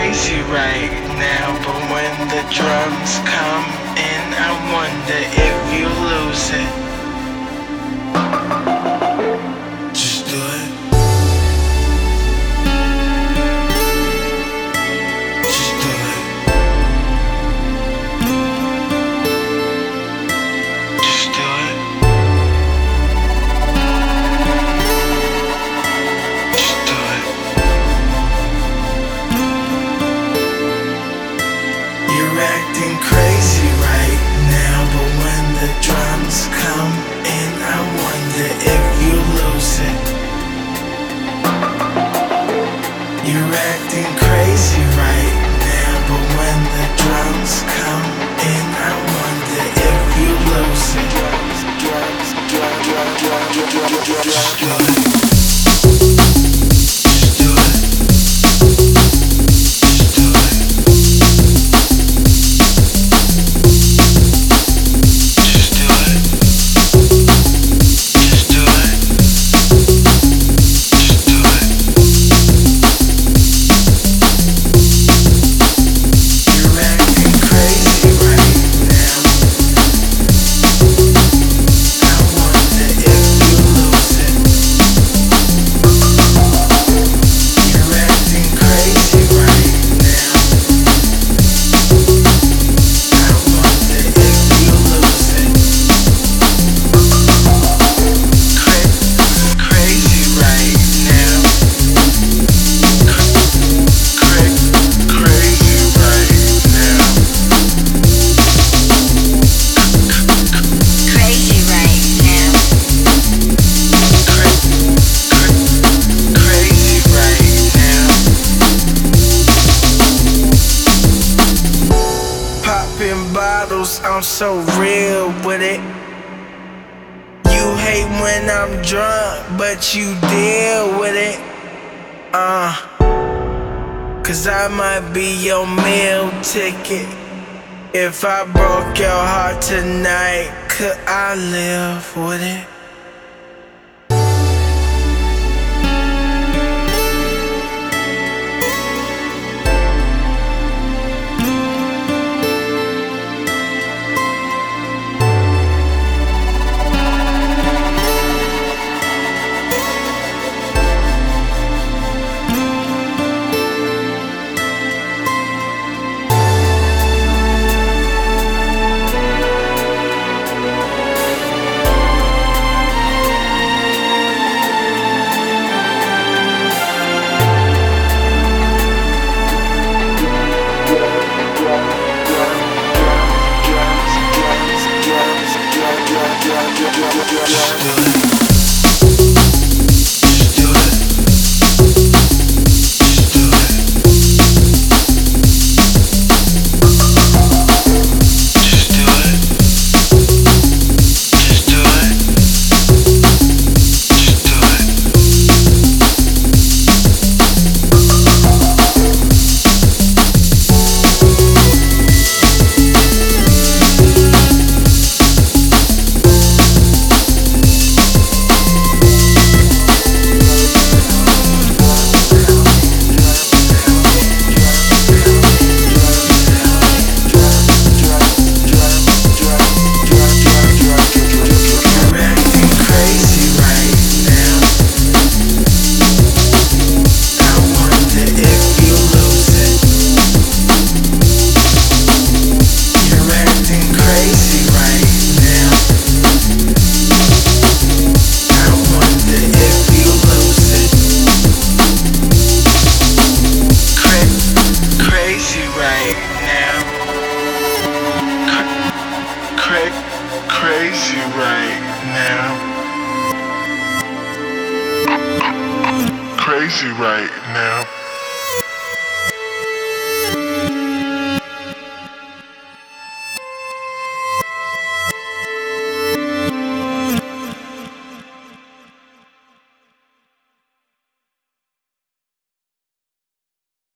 crazy right now, but when the drums come in, I wonder if you lose it. Just do it. Just do it. Just do it. Just do it. You're acting crazy right now, but when the drums come in, I wonder if you lose it. You're acting crazy right now, but when the drums come in, I wonder if you lose it. Just do it. Just do it. Just do it. Just do it. Just do it. Just do it. You're acting crazy right now. I wonder if you lose it. You're acting crazy right now. I wonder if you lose it. Crazy right now. Crazy right now. Crazy right now. Crazy right now. Popping bottles, I'm so real with it. You hate when I'm drunk, but you deal with it. Cause I might be your meal ticket. If I broke your heart tonight, could I live with it? Crazy right now. Crazy right now.